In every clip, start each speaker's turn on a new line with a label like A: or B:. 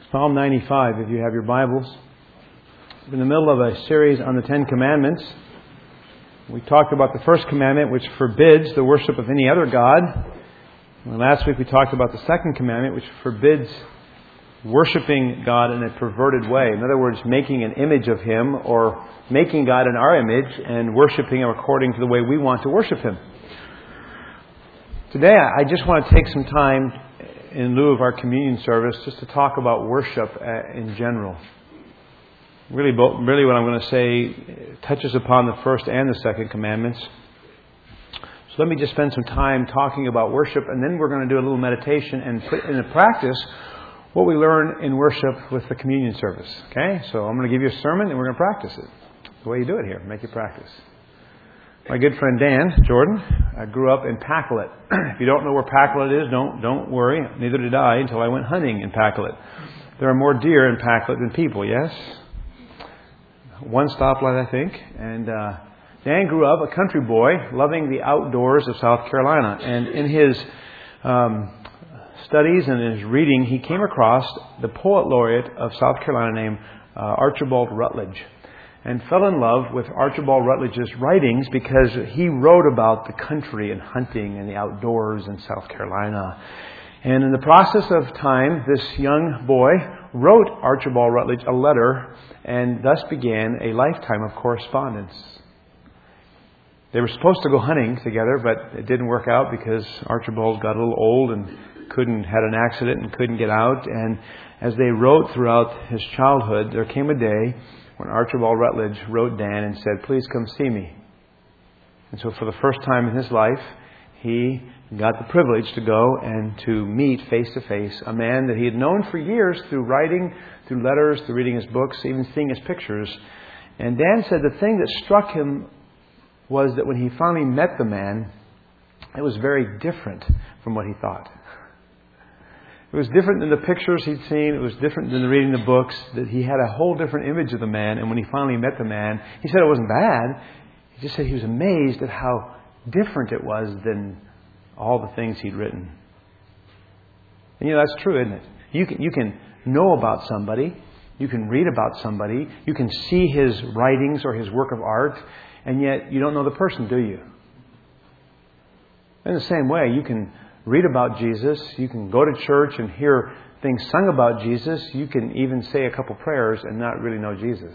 A: Psalm 95, if you have your Bibles. We're in the middle of a series on the Ten Commandments. We talked about the first commandment, which forbids the worship of any other God. And last week we talked about the second commandment, which forbids worshiping God in a perverted way. In other words, making an image of Him or making God in our image and worshiping Him according to the way we want to worship Him. Today I just want to take some time in lieu of our communion service just to talk about worship in general. Really what I'm going to say touches upon the first and the second commandments. So let me just spend some time talking about worship, and then we're going to do a little meditation and put into practice what we learn in worship with the communion service. Okay? So I'm going to give you a sermon and we're going to practice it. The way you do it here, make it practice. My good friend Dan Jordan grew up in Pacolet. If you don't know where Pacolet is, don't worry. Neither did I until I went hunting in Pacolet. There are more deer in Pacolet than people, yes? One stoplight, I think. And Dan grew up a country boy, loving the outdoors of South Carolina. And in his studies and in his reading, he came across the poet laureate of South Carolina named Archibald Rutledge, and fell in love with Archibald Rutledge's writings because he wrote about the country and hunting and the outdoors in South Carolina. And in the process of time, this young boy wrote Archibald Rutledge a letter, and thus began a lifetime of correspondence. They were supposed to go hunting together, but it didn't work out because Archibald got a little old and had an accident and couldn't get out. And as they wrote throughout his childhood, there came a day when Archibald Rutledge wrote Dan and said, "Please come see me." And so for the first time in his life, he got the privilege to go and to meet face to face a man that he had known for years through writing, through letters, through reading his books, even seeing his pictures. And Dan said the thing that struck him was that when he finally met the man, it was very different from what he thought. It was different than the pictures he'd seen. It was different than the reading the books. That he had a whole different image of the man. And when he finally met the man, he said it wasn't bad. He just said he was amazed at how different it was than all the things he'd written. And that's true, isn't it? You can know about somebody. You can read about somebody. You can see his writings or his work of art. And yet you don't know the person, do you? In the same way, you can read about Jesus. You can go to church and hear things sung about Jesus. You can even say a couple prayers and not really know Jesus.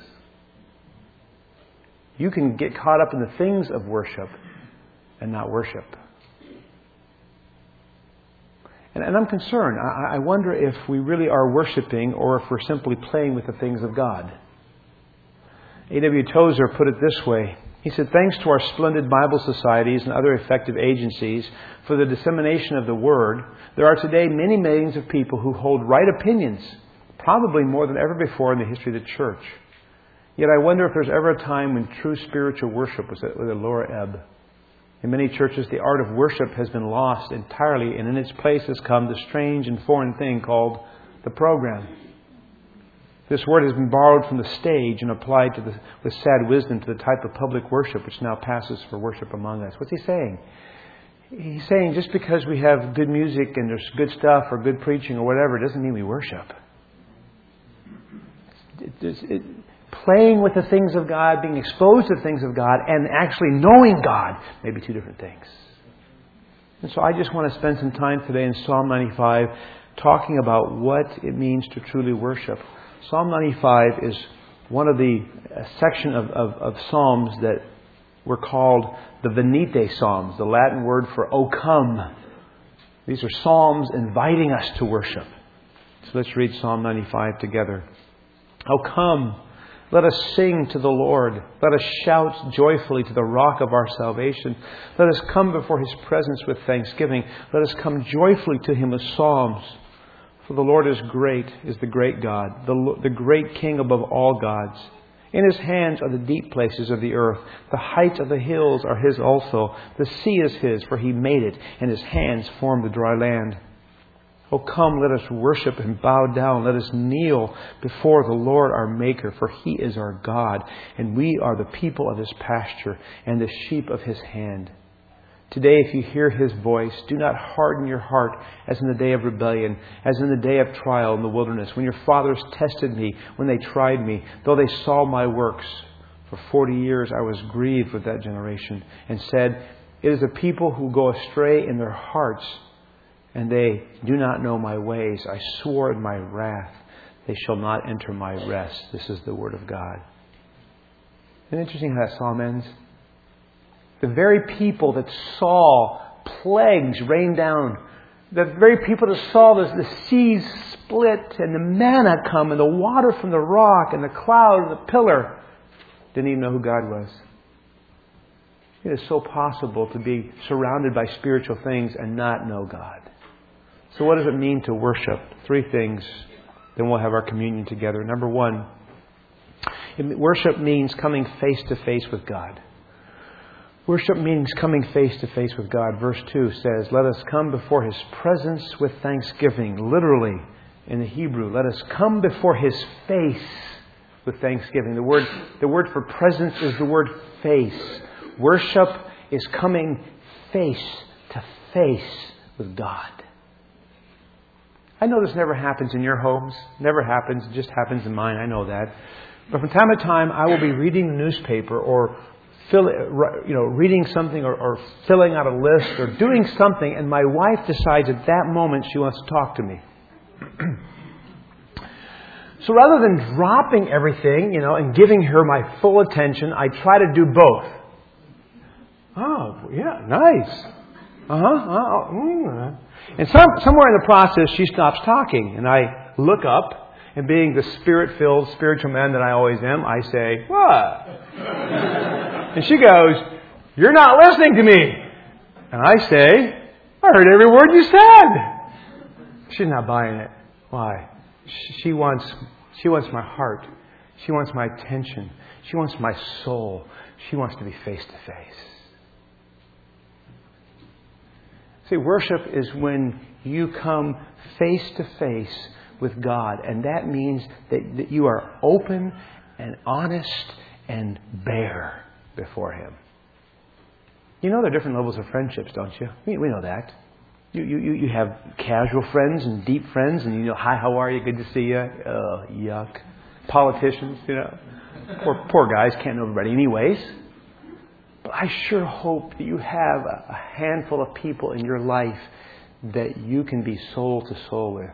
A: You can get caught up in the things of worship and not worship. And I'm concerned. I wonder if we really are worshiping or if we're simply playing with the things of God. A.W. Tozer put it this way. He said, "Thanks to our splendid Bible societies and other effective agencies for the dissemination of the Word, there are today many millions of people who hold right opinions, probably more than ever before in the history of the Church. Yet I wonder if there's ever a time when true spiritual worship was at a lower ebb. In many churches, the art of worship has been lost entirely, and in its place has come the strange and foreign thing called the program. This word has been borrowed from the stage and applied with sad wisdom to the type of public worship which now passes for worship among us." What's he saying? He's saying just because we have good music and there's good stuff or good preaching or whatever, it doesn't mean we worship. Playing with the things of God, being exposed to the things of God, and actually knowing God may be two different things. And so I just want to spend some time today in Psalm 95 talking about what it means to truly worship. Psalm 95 is one of the section of Psalms that were called the Venite Psalms, the Latin word for "O come." These are Psalms inviting us to worship. So let's read Psalm 95 together. "O come, let us sing to the Lord. Let us shout joyfully to the rock of our salvation. Let us come before His presence with thanksgiving. Let us come joyfully to Him with psalms. For the Lord is great, is the great God, the great King above all gods. In His hands are the deep places of the earth. The heights of the hills are His also. The sea is His, for He made it, and His hands formed the dry land. O come, let us worship and bow down. Let us kneel before the Lord our Maker, for He is our God, and we are the people of His pasture and the sheep of His hand. Today, if you hear His voice, do not harden your heart as in the day of rebellion, as in the day of trial in the wilderness, when your fathers tested me, when they tried me, though they saw my works. For 40 years I was grieved with that generation, and said, it is a people who go astray in their hearts, and they do not know my ways. I swore in my wrath, they shall not enter my rest. This is the word of God. Isn't it interesting how that psalm ends? The very people that saw plagues rain down, the very people that saw the seas split and the manna come and the water from the rock and the cloud and the pillar, didn't even know who God was. It is so possible to be surrounded by spiritual things and not know God. So what does it mean to worship? 3 things. Then we'll have our communion together. Number 1, worship means coming face to face with God. Worship means coming face to face with God. Verse 2 says, let us come before His presence with thanksgiving. Literally, in the Hebrew, let us come before His face with thanksgiving. The word for presence is the word face. Worship is coming face to face with God. I know this never happens in your homes. Never happens. It just happens in mine. I know that. But from time to time, I will be reading the newspaper or reading something or filling out a list or doing something, and my wife decides at that moment she wants to talk to me. So rather than dropping everything, and giving her my full attention, I try to do both. Oh, yeah, nice. And somewhere in the process, she stops talking, and I look up. And being the Spirit-filled spiritual man that I always am, I say, what? And she goes, you're not listening to me. And I say, I heard every word you said. She's not buying it. Why? She wants my heart. She wants my attention. She wants my soul. She wants to be face to face. See, worship is when you come face to face with God. And that means that you are open and honest and bare before Him. You know there are different levels of friendships, don't you? We know that. You have casual friends and deep friends, and hi, how are you? Good to see you. Yuck. Politicians, Poor guys, can't know everybody anyways. But I sure hope that you have a handful of people in your life that you can be soul to soul with.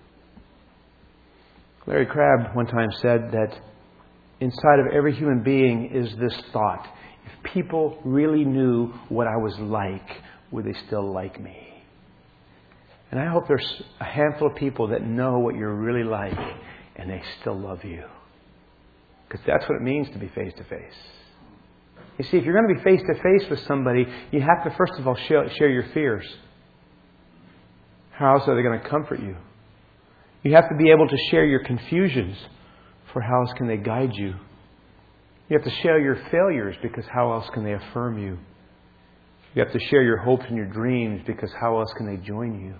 A: Larry Crabb one time said that inside of every human being is this thought. If people really knew what I was like, would they still like me? And I hope there's a handful of people that know what you're really like and they still love you. Because that's what it means to be face to face. You see, if you're going to be face to face with somebody, you have to first of all share your fears. How else are they going to comfort you? You have to be able to share your confusions, for how else can they guide you? You have to share your failures, because how else can they affirm you? You have to share your hopes and your dreams, because how else can they join you?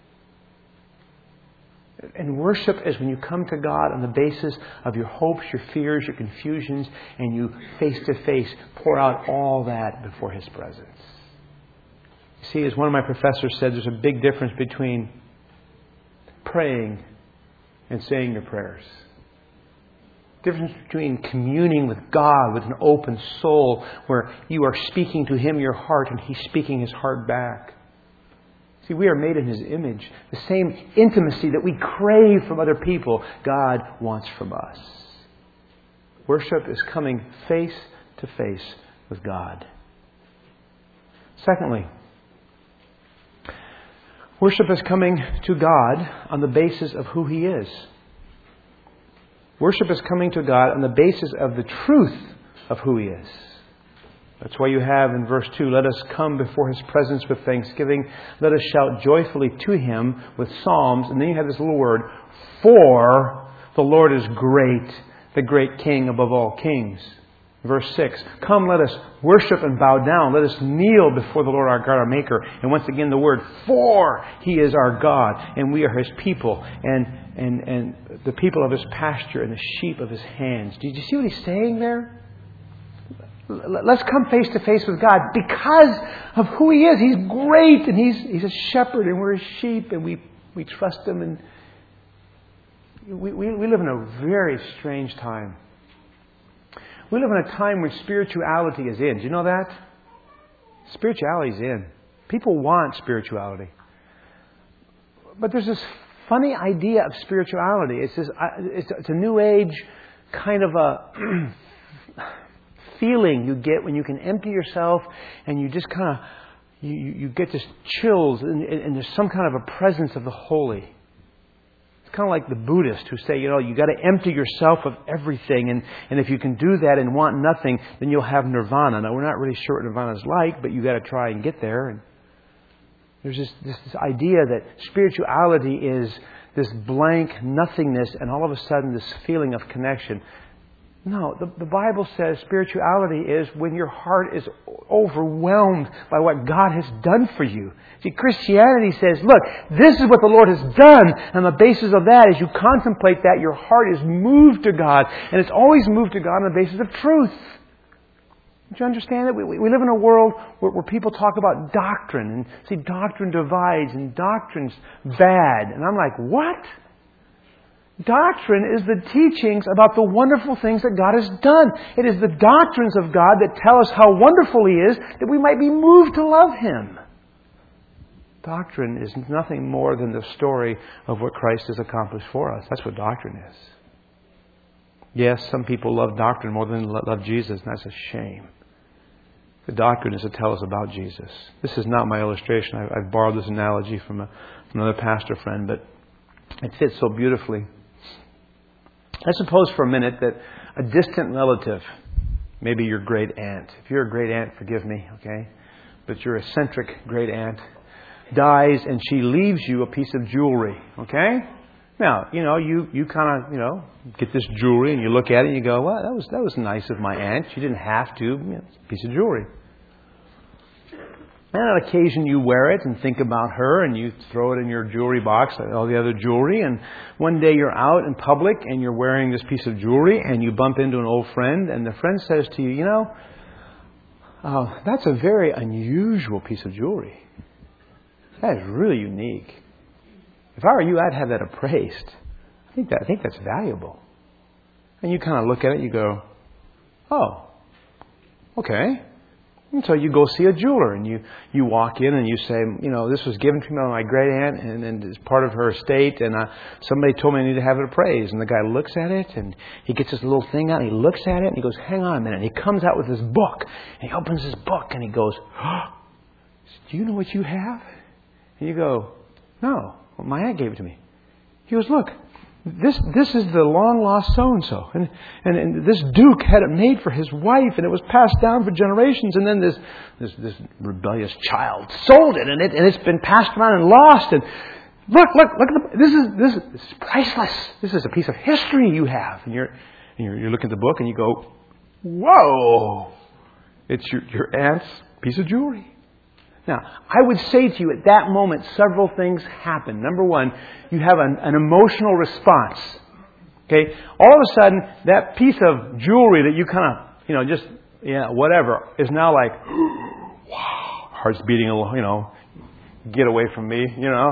A: And worship is when you come to God on the basis of your hopes, your fears, your confusions, and you face to face pour out all that before His presence. You see, as one of my professors said, there's a big difference between praying and saying your prayers. Difference between communing with God with an open soul, where you are speaking to Him your heart and He's speaking His heart back. See, we are made in His image. The same intimacy that we crave from other people, God wants from us. Worship is coming face to face with God. Secondly, worship is coming to God on the basis of who He is. Worship is coming to God on the basis of the truth of who He is. That's why you have in verse 2, let us come before His presence with thanksgiving. Let us shout joyfully to Him with psalms. And then you have this little word, for the Lord is great, the great King above all kings. Verse 6, come, let us worship and bow down. Let us kneel before the Lord our God, our Maker. And once again the word, for He is our God, and we are His people, and the people of His pasture, and the sheep of His hands. Did you see what He's saying there? Let's come face to face with God because of who He is. He's great, and He's a shepherd, and we're His sheep, and we trust Him. And we live in a very strange time. We live in a time when spirituality is in. Do you know that? Spirituality is in. People want spirituality. But there's this funny idea of spirituality. It's a new age kind of a feeling you get when you can empty yourself and you just kind of you get this chills and there's some kind of a presence of the holy. It's kind of like the Buddhists who say, you got to empty yourself of everything, and if you can do that and want nothing, then you'll have nirvana. Now, we're not really sure what nirvana is like, but you got to try and get there. And there's this idea that spirituality is this blank nothingness, and all of a sudden this feeling of connection. No, the Bible says spirituality is when your heart is overwhelmed by what God has done for you. See, Christianity says, look, this is what the Lord has done. And on the basis of that, as you contemplate that, your heart is moved to God. And it's always moved to God on the basis of truth. Don't you understand it? We live in a world where people talk about doctrine. And see, doctrine divides and doctrine's bad. And I'm like, what? Doctrine is the teachings about the wonderful things that God has done. It is the doctrines of God that tell us how wonderful He is, that we might be moved to love Him. Doctrine is nothing more than the story of what Christ has accomplished for us. That's what doctrine is. Yes, some people love doctrine more than love Jesus, and that's a shame. The doctrine is to tell us about Jesus. This is not my illustration. I've borrowed this analogy from another pastor friend, but it fits so beautifully. Let's suppose for a minute that a distant relative, maybe your great aunt, if you're a great aunt, forgive me, okay, but your eccentric great aunt dies and she leaves you a piece of jewelry, okay? Now, you kind of, get this jewelry and you look at it and you go, well, that was nice of my aunt. She didn't have to. It's a piece of jewelry. And on occasion you wear it and think about her and you throw it in your jewelry box like all the other jewelry. And one day you're out in public and you're wearing this piece of jewelry and you bump into an old friend and the friend says to you, that's a very unusual piece of jewelry. That is really unique. If I were you, I'd have that appraised. I think that's valuable. And you kind of look at it and you go, oh, okay. And so you go see a jeweler and you walk in and you say, this was given to me by my great aunt and it's part of her estate and somebody told me I need to have it appraised. And the guy looks at it and he gets this little thing out and he looks at it and he goes, hang on a minute. And he comes out with this book and he opens his book and he goes, do you know what you have? And you go, no, well, my aunt gave it to me. He goes, look. This is the long-lost so-and-so. And this duke had it made for his wife, and it was passed down for generations, and then this rebellious child sold it, and it's been passed around and lost. And look at this is priceless. This is a piece of history you have. And you're looking at the book, and you go, whoa! It's your aunt's piece of jewelry. Now, I would say to you at that moment, several things happen. Number one, you have an emotional response. Okay? All of a sudden, that piece of jewelry that you kind of, whatever, is now like, wow, heart's beating a little, get away from me,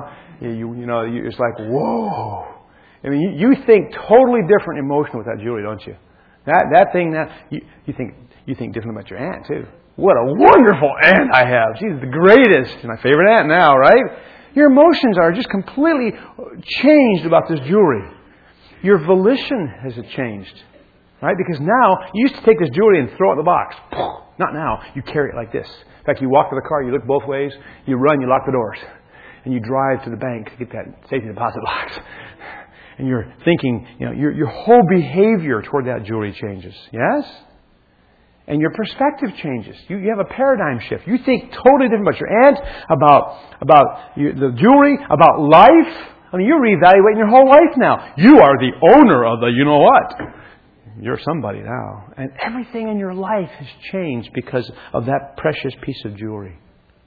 A: it's like, whoa. I mean, you think totally different emotion with that jewelry, don't you? That thing, you think different about your aunt, too. What a wonderful aunt I have. She's the greatest. My favorite aunt now, right? Your emotions are just completely changed about this jewelry. Your volition has changed. Right? Because now, you used to take this jewelry and throw it in the box. Not now. You carry it like this. In fact, you walk to the car, you look both ways, you run, you lock the doors. And you drive to the bank to get that safety deposit box. And you're thinking, your whole behavior toward that jewelry changes. Yes? And your perspective changes. You have a paradigm shift. You think totally different about your aunt, about the jewelry, about life. I mean, you're reevaluating your whole life now. You are the owner of the you-know-what. You're somebody now. And everything in your life has changed because of that precious piece of jewelry.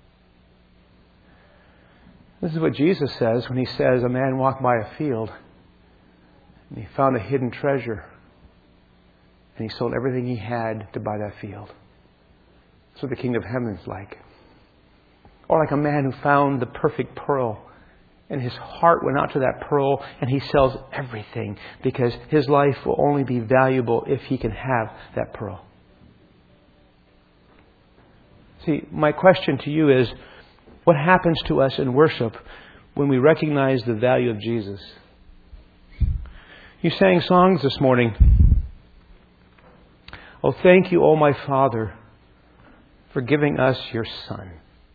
A: This is what Jesus says when He says, a man walked by a field and he found a hidden treasure. And he sold everything he had to buy that field. That's what the King of Heaven is like. Or like a man who found the perfect pearl, and his heart went out to that pearl, and he sells everything because his life will only be valuable if he can have that pearl. See, my question to you is, what happens to us in worship when we recognize the value of Jesus? You sang songs this morning. Oh, thank you, oh my Father, for giving us your Son.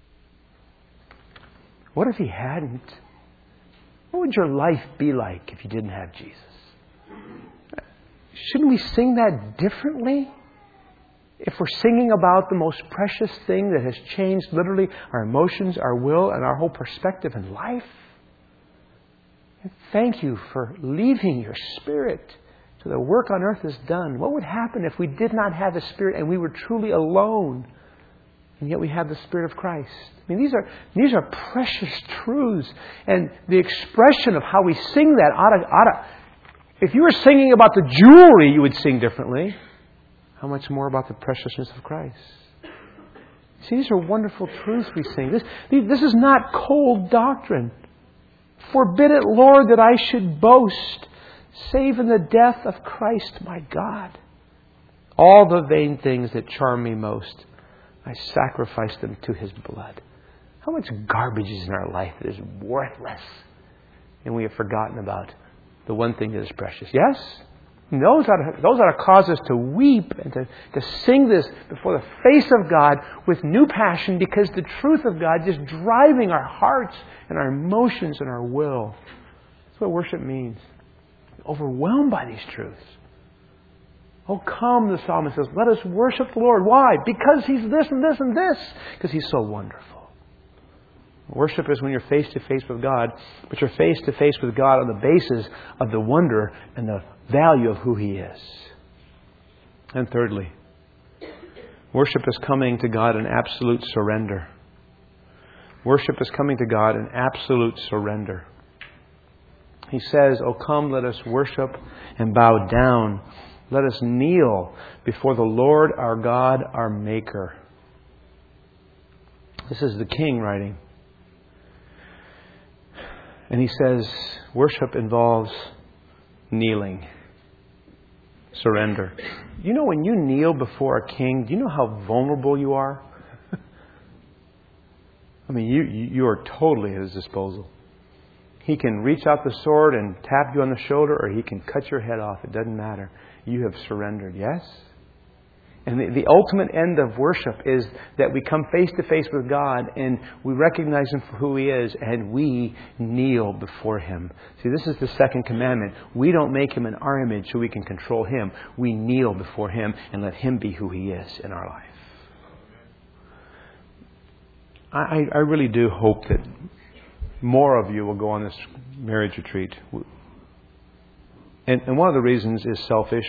A: What if He hadn't? What would your life be like if you didn't have Jesus? Shouldn't we sing that differently? If we're singing about the most precious thing that has changed literally our emotions, our will, and our whole perspective in life. And thank you for leaving your Spirit so the work on earth is done. What would happen if we did not have the Spirit and we were truly alone, and yet we have the Spirit of Christ? I mean, these are precious truths. And the expression of how we sing that ought to, if you were singing about the jewelry, you would sing differently. How much more about the preciousness of Christ? See, these are wonderful truths we sing. This is not cold doctrine. Forbid it, Lord, that I should boast, save in the death of Christ my God. All the vain things that charm me most, I sacrifice them to His blood. How much garbage is in our life that is worthless, and we have forgotten about the one thing that is precious? Yes? Those ought to cause us to weep and to sing this before the face of God with new passion, because the truth of God is driving our hearts and our emotions and our will. That's what worship means. Overwhelmed by these truths. Oh, come, the psalmist says, let us worship the Lord. Why? Because He's this and this and this. Because He's so wonderful. Worship is when you're face to face with God, but you're face to face with God on the basis of the wonder and the value of who He is. And thirdly, worship is coming to God in absolute surrender. Worship is coming to God in absolute surrender. He says, oh, come, let us worship and bow down. Let us kneel before the Lord our God, our Maker. This is the King writing. And he says, worship involves kneeling. Surrender. You know, when you kneel before a king, do you know how vulnerable you are? I mean, you are totally at his disposal. He can reach out the sword and tap you on the shoulder, or he can cut your head off. It doesn't matter. You have surrendered, yes? And the ultimate end of worship is that we come face to face with God and we recognize Him for who He is, and we kneel before Him. See, this is the second commandment. We don't make Him in our image so we can control Him. We kneel before Him and let Him be who He is in our life. I really do hope that more of you will go on this marriage retreat. And one of the reasons is selfish.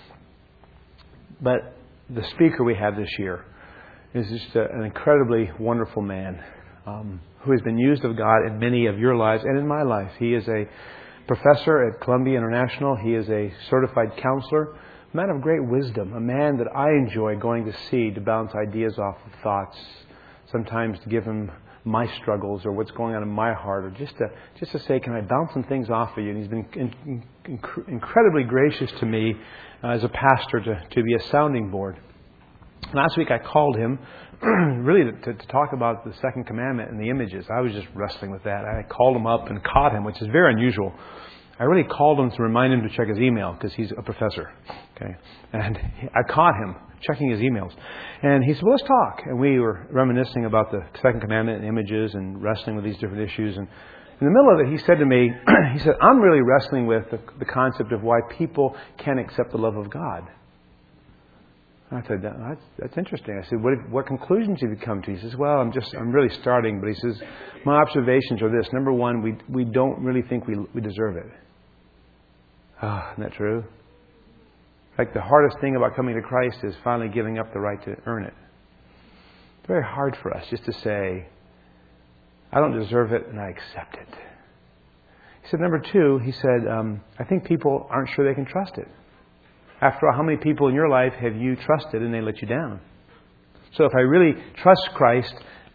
A: But the speaker we have this year is just an incredibly wonderful man who has been used of God in many of your lives and in my life. He is a professor at Columbia International. He is a certified counselor, a man of great wisdom, a man that I enjoy going to see to bounce ideas off of thoughts, sometimes to give him my struggles or what's going on in my heart, or just to say, can I bounce some things off of you? And he's been incredibly gracious to me as a pastor to be a sounding board. Last week I called him really to talk about the second commandment and the images. I was just wrestling with that. I called him up and caught him, which is very unusual. I really called him to remind him to check his email because he's a professor. Okay, and I caught him checking his emails. And he said, well, let's talk. And we were reminiscing about the second commandment and images and wrestling with these different issues. And in the middle of it, he said to me, he said, I'm really wrestling with the concept of why people can't accept the love of God. And I said, that's interesting. I said, what conclusions have you come to? He says, well, I'm really starting. But he says, my observations are this. Number one, we don't really think we deserve it. Ah, isn't that true? Like the hardest thing about coming to Christ is finally giving up the right to earn it. It's very hard for us just to say, I don't deserve it and I accept it. He said, number two, he said, I think people aren't sure they can trust it. After all, how many people in your life have you trusted and they let you down? So if I really trust Christ,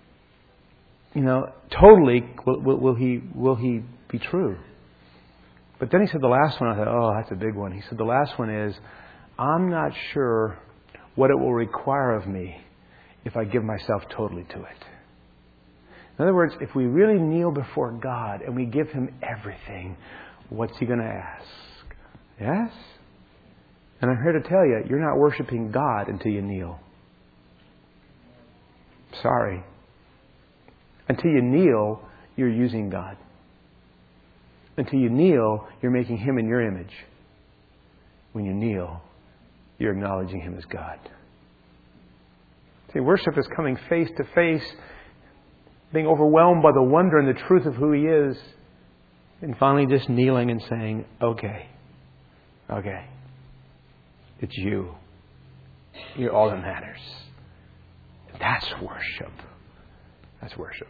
A: totally, will He be true? But then he said the last one, I thought, oh, that's a big one. He said the last one is, I'm not sure what it will require of me if I give myself totally to it. In other words, if we really kneel before God and we give Him everything, what's He going to ask? Yes? And I'm here to tell you, you're not worshiping God until you kneel. Sorry. Until you kneel, you're using God. Until you kneel, you're making Him in your image. When you kneel, you're acknowledging Him as God. See, worship is coming face to face, being overwhelmed by the wonder and the truth of who He is, and finally just kneeling and saying, okay, it's You. You're all that matters. That's worship. That's worship.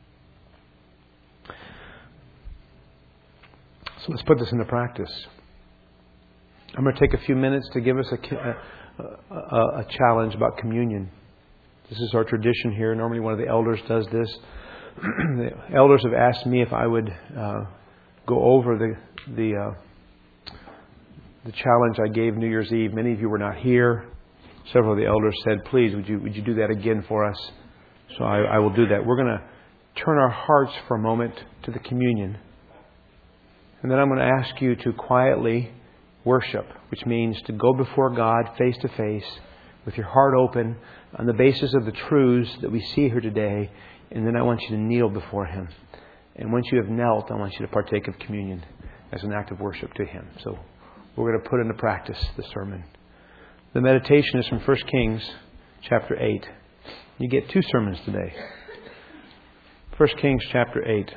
A: So let's put this into practice. I'm going to take a few minutes to give us a challenge about communion. This is our tradition here. Normally one of the elders does this. The elders have asked me if I would go over the challenge I gave New Year's Eve. Many of you were not here. Several of the elders said, please, would you do that again for us? So I will do that. We're going to turn our hearts for a moment to the communion. And then I'm going to ask you to quietly worship, which means to go before God face to face with your heart open on the basis of the truths that we see here today. And then I want you to kneel before Him. And once you have knelt, I want you to partake of communion as an act of worship to Him. So we're going to put into practice the sermon. The meditation is from 1 Kings chapter 8. You get 2 sermons today. 1 Kings chapter 8.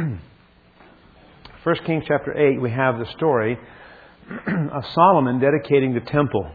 A: 1 Kings chapter 8, we have the story of Solomon dedicating the temple.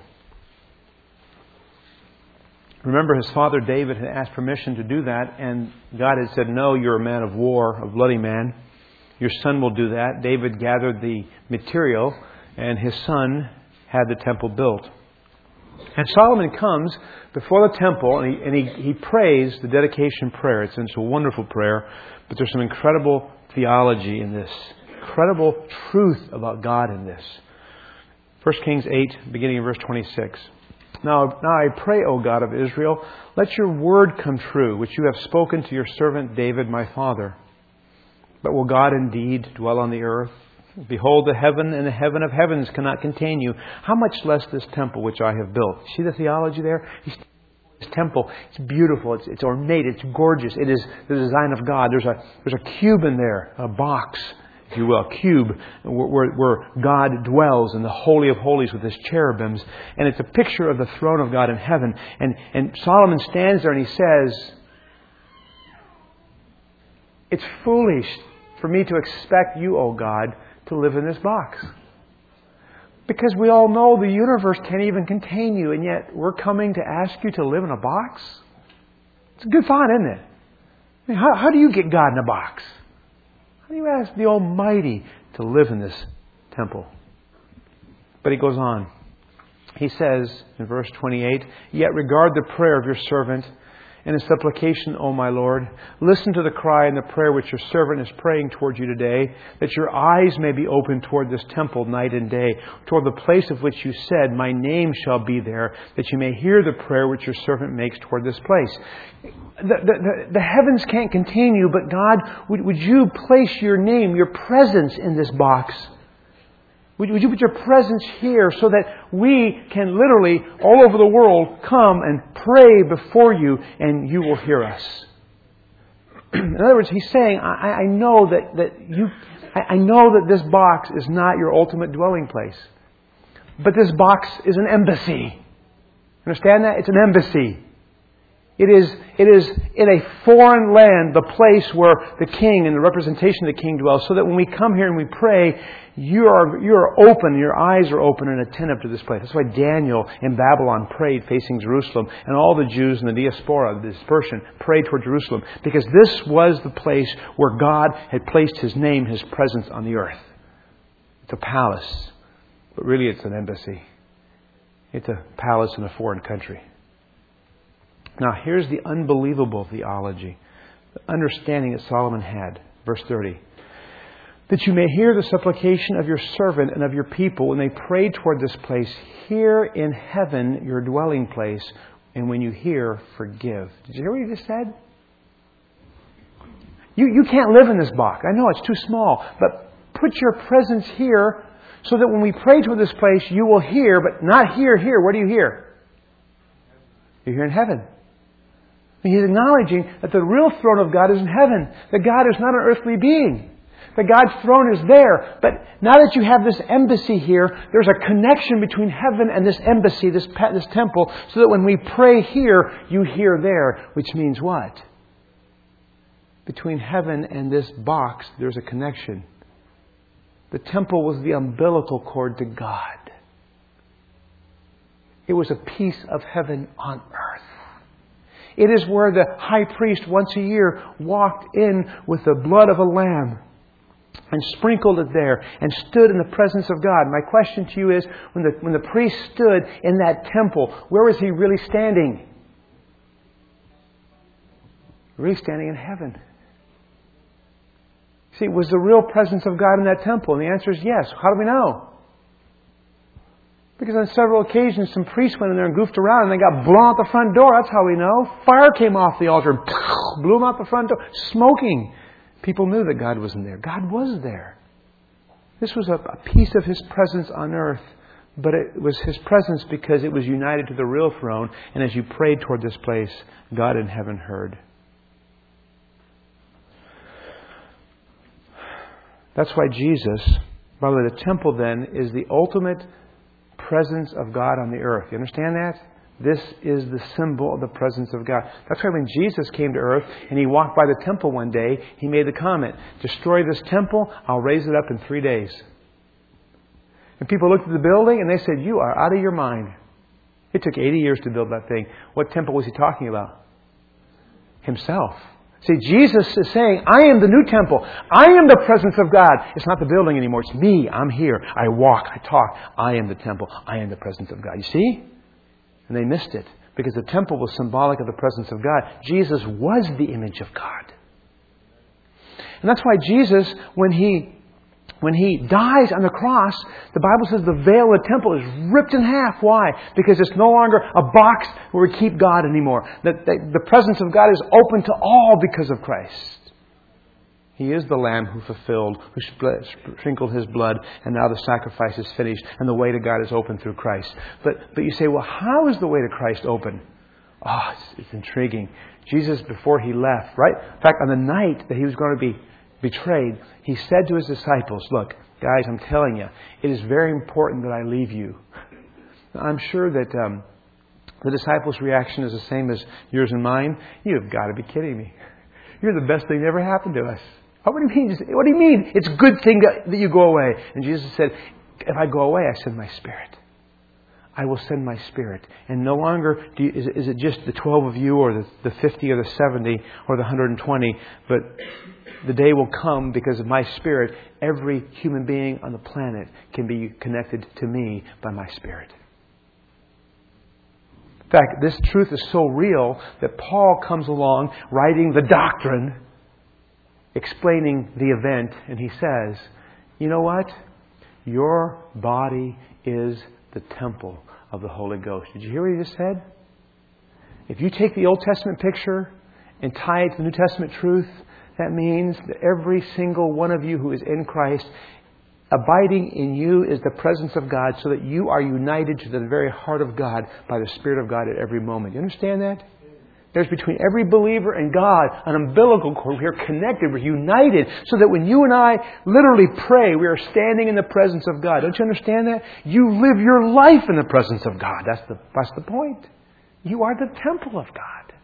A: Remember, his father David had asked permission to do that, and God had said, no, you're a man of war, a bloody man. Your son will do that. David gathered the material, and his son had the temple built. And Solomon comes before the temple, and he prays the dedication prayer. It's a wonderful prayer, but there's some incredible theology in this. Incredible truth about God in this. 1 Kings 8, beginning in verse 26. Now I pray, O God of Israel, let your word come true, which you have spoken to your servant David, my father. But will God indeed dwell on the earth? Behold, the heaven and the heaven of heavens cannot contain you. How much less this temple which I have built? See the theology there? This temple, it's beautiful, it's ornate, it's gorgeous. It is the design of God. There's a cube in there, a box, if you will, a cube where God dwells in the Holy of Holies with His cherubims. And it's a picture of the throne of God in heaven. And Solomon stands there and he says, it's foolish for me to expect you, O God, to live in this box. Because we all know the universe can't even contain you, and yet we're coming to ask you to live in a box? It's a good thought, isn't it? I mean, how do you get God in a box? How do you ask the Almighty to live in this temple? But he goes on. He says in verse 28, yet regard the prayer of your servant and his supplication, O my Lord. Listen to the cry and the prayer which your servant is praying toward you today, that your eyes may be open toward this temple night and day, toward the place of which you said, my name shall be there, that you may hear the prayer which your servant makes toward this place. The heavens can't contain you, but God, would you place your name, your presence in this box? Would you put your presence here so that we can literally, all over the world, come and pray before you and you will hear us? In other words, he's saying, I know I know that this box is not your ultimate dwelling place. But this box is an embassy. Understand that? It's an embassy. It is in a foreign land, the place where the king and the representation of the king dwells, so that when we come here and we pray, you are open, your eyes are open and attentive to this place. That's why Daniel in Babylon prayed facing Jerusalem, and all the Jews in the diaspora, the dispersion, prayed toward Jerusalem, because this was the place where God had placed His name, His presence on the earth. It's a palace, but really it's an embassy. It's a palace in a foreign country. Now, here's the unbelievable theology, the understanding that Solomon had. Verse 30. That you may hear the supplication of your servant and of your people when they pray toward this place, here in heaven, your dwelling place, and when you hear, forgive. Did you hear what he just said? You can't live in this box. I know it's too small, but put your presence here so that when we pray toward this place, you will hear, but not here. Where do you hear? You're here in heaven. And he's acknowledging that the real throne of God is in heaven. That God is not an earthly being. That God's throne is there. But now that you have this embassy here, there's a connection between heaven and this embassy, this temple, so that when we pray here, you hear there. Which means what? Between heaven and this box, there's a connection. The temple was the umbilical cord to God. It was a piece of heaven on earth. It is where the high priest once a year walked in with the blood of a lamb and sprinkled it there and stood in the presence of God. My question to you is, when the priest stood in that temple, where was he really standing? Really standing in heaven. See, was the real presence of God in that temple? And the answer is yes. How do we know? Because on several occasions, some priests went in there and goofed around and they got blown out the front door. That's how we know. Fire came off the altar and blew them out the front door. Smoking. People knew that God wasn't there. God was there. This was a piece of His presence on earth. But it was His presence because it was united to the real throne. And as you prayed toward this place, God in heaven heard. That's why Jesus, by the way, the temple then is the ultimate presence of God on the earth. You understand that? This is the symbol of the presence of God. That's why when Jesus came to earth and He walked by the temple one day, He made the comment, destroy this temple, I'll raise it up in 3 days. And people looked at the building and they said, you are out of your mind. It took 80 years to build that thing. What temple was He talking about? Himself. See, Jesus is saying, I am the new temple. I am the presence of God. It's not the building anymore. It's me. I'm here. I walk. I talk. I am the temple. I am the presence of God. You see? And they missed it because the temple was symbolic of the presence of God. Jesus was the image of God. And that's why Jesus, when He dies on the cross, the Bible says the veil of the temple is ripped in half. Why? Because it's no longer a box where we keep God anymore. The presence of God is open to all because of Christ. He is the Lamb who fulfilled, who sprinkled His blood, and now the sacrifice is finished, and the way to God is open through Christ. But you say, well, how is the way to Christ open? Oh, it's intriguing. Jesus, before He left, right? In fact, on the night that He was going to be betrayed, He said to His disciples, look, guys, I'm telling you, it is very important that I leave you. Now, I'm sure that the disciples' reaction is the same as yours and mine. You've got to be kidding me. You're the best thing that ever happened to us. What do you mean? What do you mean? It's a good thing that you go away. And Jesus said, if I go away, I send my Spirit. I will send my Spirit. And no longer is it just the 12 of you or the 50 or the 70 or the 120. But the day will come because of my Spirit, every human being on the planet can be connected to me by my Spirit. In fact, this truth is so real that Paul comes along writing the doctrine, explaining the event, and he says, you know what? Your body is the temple of the Holy Ghost. Did you hear what he just said? If you take the Old Testament picture and tie it to the New Testament truth, that means that every single one of you who is in Christ, abiding in you is the presence of God, so that you are united to the very heart of God by the Spirit of God at every moment. You understand that? There's between every believer and God an umbilical cord. We are connected. We're united. So that when you and I literally pray, we are standing in the presence of God. Don't you understand that? You live your life in the presence of God. That's the point. You are the temple of God.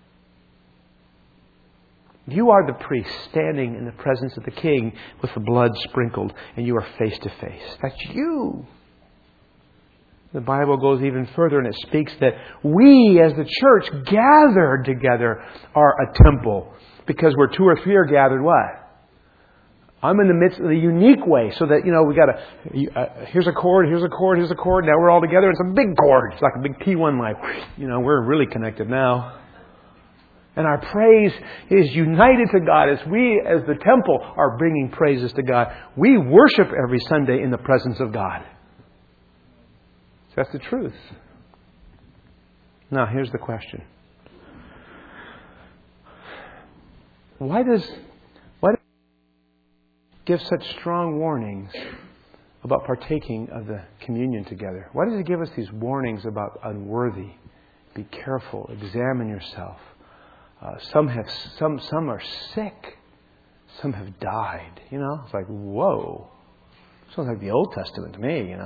A: You are the priest standing in the presence of the King with the blood sprinkled, and you are face to face. That's you. The Bible goes even further and it speaks that we as the church gathered together are a temple. Because where 2 or 3 are gathered, what? I'm in the midst of the unique way. So that, we got here's a chord, here's a chord. Now we're all together. It's a big chord. It's like a big P1 light. We're really connected now. And our praise is united to God as we, as the temple, are bringing praises to God. We worship every Sunday in the presence of God. That's the truth. Now, here's the question. Why does give such strong warnings about partaking of the communion together? Why does it give us these warnings about unworthy? Be careful. Examine yourself. Some are sick. Some have died. It's like, whoa. Sounds like the Old Testament to me,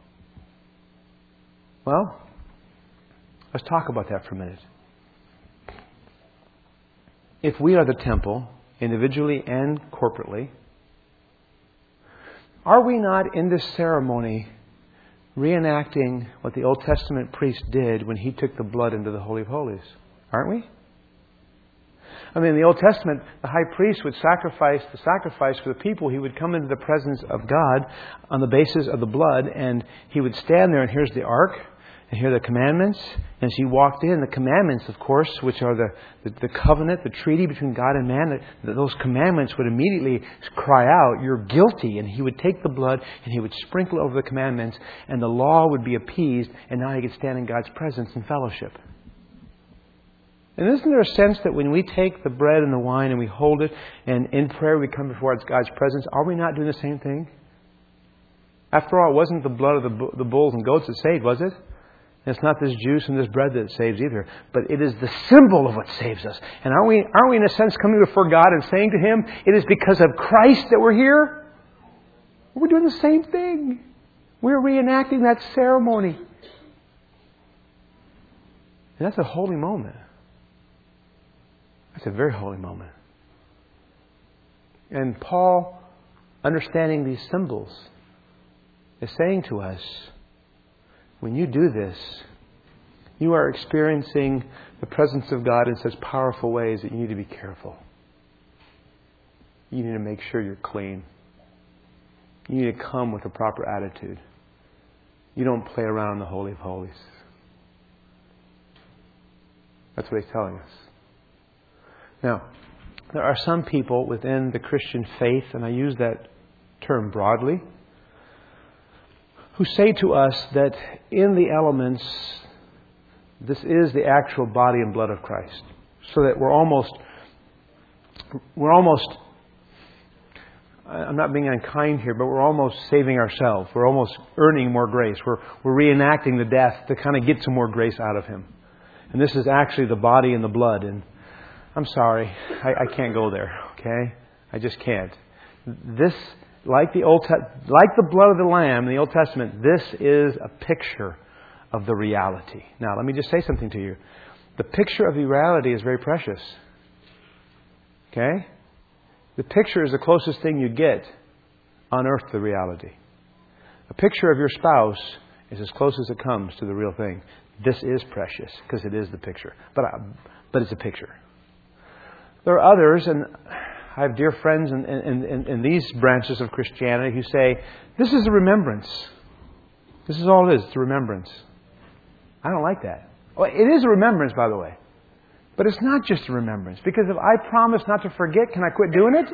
A: Well, let's talk about that for a minute. If we are the temple, individually and corporately, are we not in this ceremony reenacting what the Old Testament priest did when he took the blood into the Holy of Holies? Aren't we? I mean, in the Old Testament, the high priest would sacrifice the sacrifice for the people. He would come into the presence of God on the basis of the blood, and he would stand there, and here's the ark, and here are the commandments. And as he walked in, the commandments, of course, which are the covenant, the treaty between God and man, those commandments would immediately cry out, you're guilty. And he would take the blood and he would sprinkle over the commandments, and the law would be appeased, and now he could stand in God's presence in fellowship. And isn't there a sense that when we take the bread and the wine and we hold it, and in prayer we come before God's presence, are we not doing the same thing? After all, it wasn't the blood of the bulls and goats that saved, was it? It's not this juice and this bread that saves either. But it is the symbol of what saves us. And aren't we in a sense coming before God and saying to Him, it is because of Christ that we're here? We're doing the same thing. We're reenacting that ceremony. And that's a holy moment. That's a very holy moment. And Paul, understanding these symbols, is saying to us, when you do this, you are experiencing the presence of God in such powerful ways that you need to be careful. You need to make sure you're clean. You need to come with a proper attitude. You don't play around in the Holy of Holies. That's what he's telling us. Now, there are some people within the Christian faith, and I use that term broadly, who say to us that in the elements, this is the actual body and blood of Christ. So that we're almost, I'm not being unkind here, but we're almost saving ourselves. We're almost earning more grace. We're reenacting the death to kind of get some more grace out of Him. And this is actually the body and the blood. And I'm sorry, I can't go there, okay? I just can't. This, like the blood of the Lamb in the Old Testament, this is a picture of the reality. Now, let me just say something to you. The picture of the reality is very precious. Okay? The picture is the closest thing you get on earth to the reality. A picture of your spouse is as close as it comes to the real thing. This is precious because it is the picture. But it's a picture. There are others, and I have dear friends in these branches of Christianity who say, this is a remembrance. This is all it is. It's a remembrance. I don't like that. Well, it is a remembrance, by the way. But it's not just a remembrance. Because if I promise not to forget, can I quit doing it?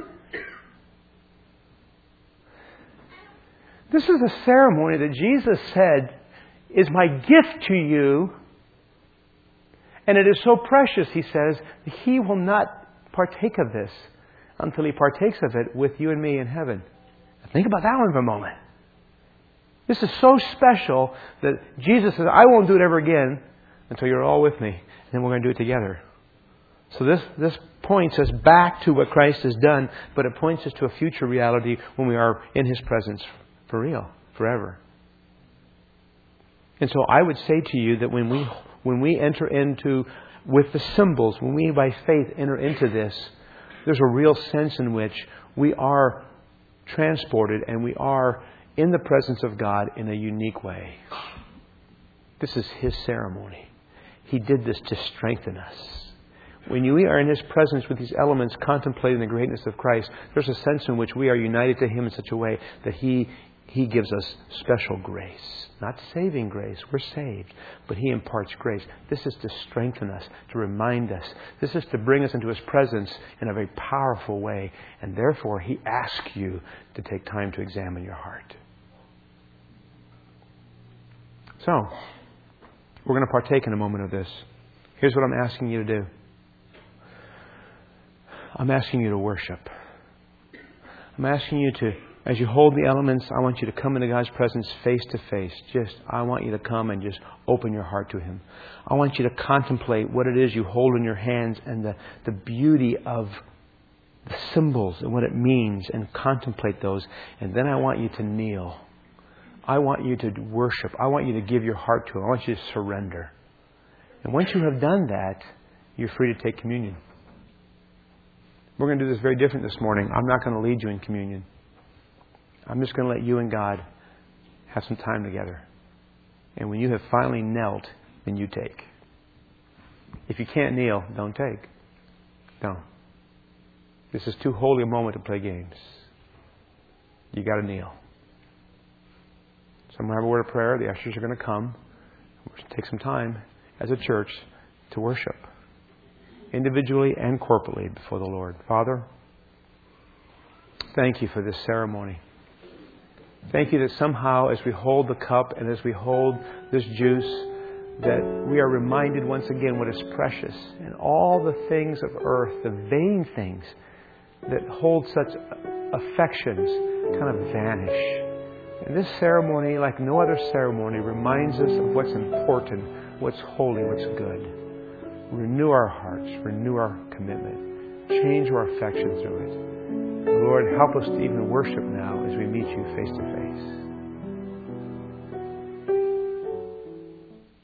A: This is a ceremony that Jesus said is my gift to you. And it is so precious, He says, that He will not partake of this until He partakes of it with you and me in heaven. Now think about that one for a moment. This is so special that Jesus says, I won't do it ever again until you're all with me. And then we're going to do it together. So this points us back to what Christ has done, but it points us to a future reality when we are in His presence for real, forever. And so I would say to you that when we enter into, with the symbols, when we by faith enter into this, there's a real sense in which we are transported and we are in the presence of God in a unique way. This is His ceremony. He did this to strengthen us. When we are in His presence with these elements contemplating the greatness of Christ, there's a sense in which we are united to Him in such a way that He He gives us special grace. Not saving grace. We're saved. But He imparts grace. This is to strengthen us, to remind us. This is to bring us into His presence in a very powerful way. And therefore, He asks you to take time to examine your heart. So, we're going to partake in a moment of this. Here's what I'm asking you to do. I'm asking you to worship. I'm asking you to, as you hold the elements, I want you to come into God's presence face to face. I want you to come and just open your heart to Him. I want you to contemplate what it is you hold in your hands and the beauty of the symbols and what it means, and contemplate those. And then I want you to kneel. I want you to worship. I want you to give your heart to Him. I want you to surrender. And once you have done that, you're free to take communion. We're going to do this very different this morning. I'm not going to lead you in communion. I'm just going to let you and God have some time together. And when you have finally knelt, then you take. If you can't kneel, don't take. Don't. This is too holy a moment to play games. You got to kneel. So I'm going to have a word of prayer. The ushers are going to come. We're going to take some time as a church to worship, individually and corporately before the Lord. Father, thank you for this ceremony. Thank you that somehow as we hold the cup and as we hold this juice, that we are reminded once again what is precious, and all the things of earth, the vain things that hold such affections, kind of vanish. And this ceremony, like no other ceremony, reminds us of what's important, what's holy, what's good. Renew our hearts, renew our commitment, change our affection through it. Lord, help us to even worship now as we meet you face to face.